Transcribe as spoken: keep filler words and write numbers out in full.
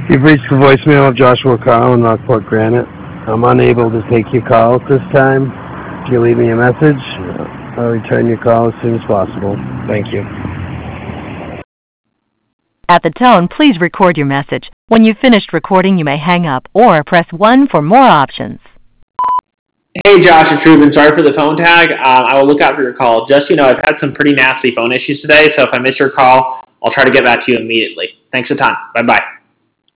You've reached the voicemail of Joshua Carl in Rockport Granite. I'm unable to take your call at this time. If you leave me a message, I'll return your call as soon as possible. Thank you. At the tone, please record your message. When you've finished recording, you may hang up or press one for more options. Hey, Josh, it's Ruben. Sorry for the phone tag. Um, I will look out for your call. Just, you know, I've had some pretty nasty phone issues today, so if I miss your call, I'll try to get back to you immediately. Thanks a ton. Bye-bye.